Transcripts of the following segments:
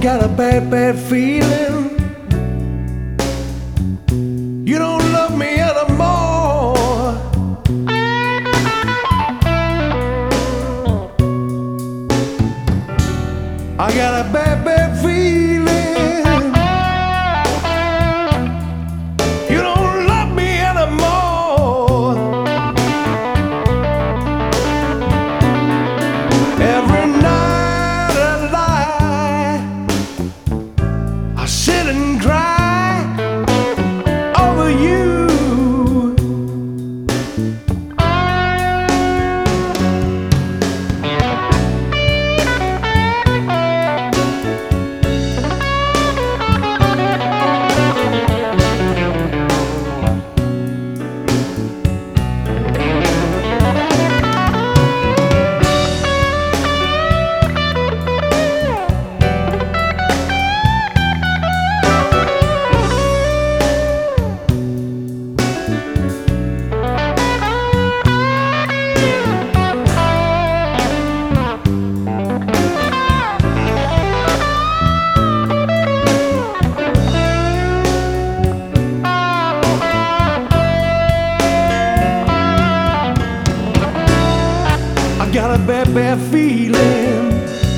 got a bad, bad feeling. You don't love me anymore. I got a bad, bad feeling. You don't love me anymore. Every night I sit and cry over you. I got a bad, bad feeling.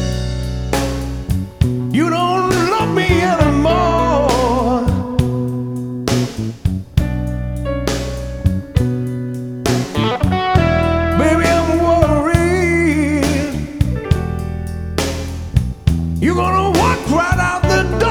You don't love me anymore. Baby, I'm worried you're gonna walk right out the door.